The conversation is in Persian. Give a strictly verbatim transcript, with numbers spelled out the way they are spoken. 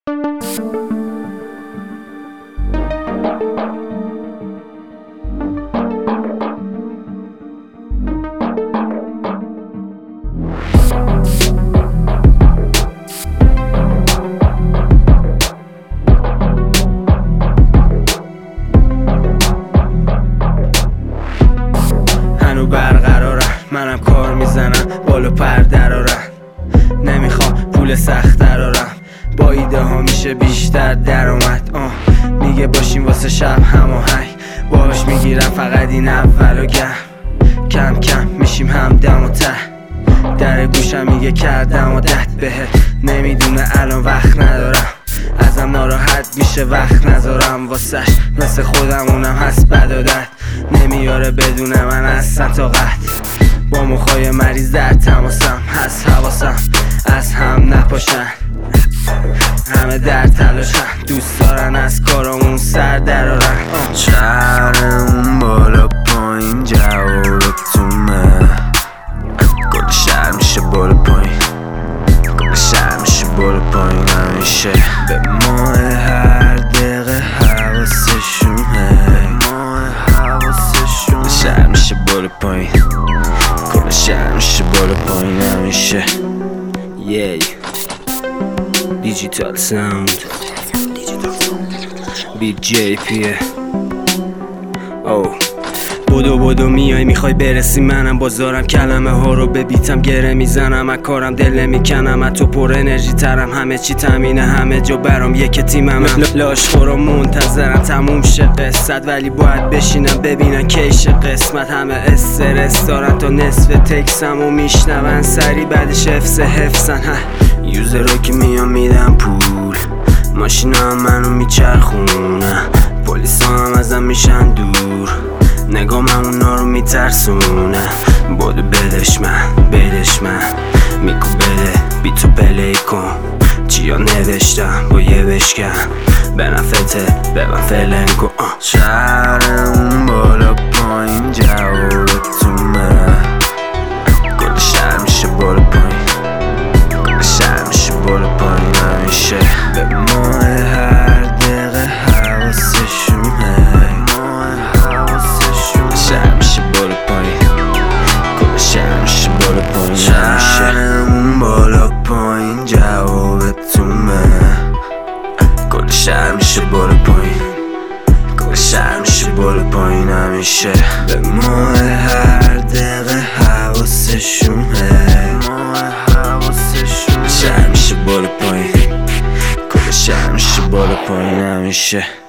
هنو برقرارم، منم کار میزنم بالا پر درارم. نمیخوام پول سخت درارم، با ایده ها میشه بیشتر درآمد. آه میگه باشیم واسه شب هماهنگ، باش میگیرم فقط این اول و گرم. کم کم میشیم همدم و ته، در گوشم میگه کردم عادت بهت. نمیدونه الان وقت ندارم، ازم ناراحت میشه وقت نذارم واسش. مثل خودم اونم هست بدادت، نمیاره بدون من اصلا طاقت. با مخای مریض در تماسم، هست حواسم از هم نپاشن. همه در تلاشن، دوست دارن از کارامون سر درارن. شهرمون بالا پایین جوابتونه، کل شهر میشه بالا پایین، کل شهر میشه بالا پایین. همیشه به ماه هر دقیقه حواسشونه، ماه حواسشونه. شهر میشه بالا پایین، کل شهر میشه بالا پایین. همیشه یی دیجیتال ساوند بی جی پیه. او بودو بودو میای میخوای برسی، منم بازارم کلمه ها رو به بیتم گره میزنم. از کارم دل نمیکنم، از تو پر انرژی ترم. همه چی تامینه، همه جا برام یک تیمم. لاش خورم منتظرم تموم شه قصت، ولی باید بشینم ببینن کیش قسمت. همه استرس دارن تا نصف تکسم و میشنون سری بعدش حفظ حفظن. یوزرها که میان میدن پول، ماشینا هم منو میچرخونه، پلیسا هم ازم میشن دور، نگام اونا رو میترسونه. بودو بدش من بدش من میکو بده بی تو پلی کن. چیا نوشتم با یه بشکن، به نفته به من فلن کن. شهرمون بالا پایین جوابتونه، کل شهر میشه بالا پایین، کل شهر میشه بالا پایین. همیشه به ماه هر دقیقه حواسشونه، شهر میشه بالا پایین، کل شهر میشه بالا پایین. شهرمون بالا پایین جوابتونه، کل شهر میشه بالا پایین، کل شهر میشه بالا پایین. همیشه به ماه هر دقیقه حواسشونه، ماه حواسشونه. شهر میشه بالا پایین، کل شهر میشه بالا پایین. همیشه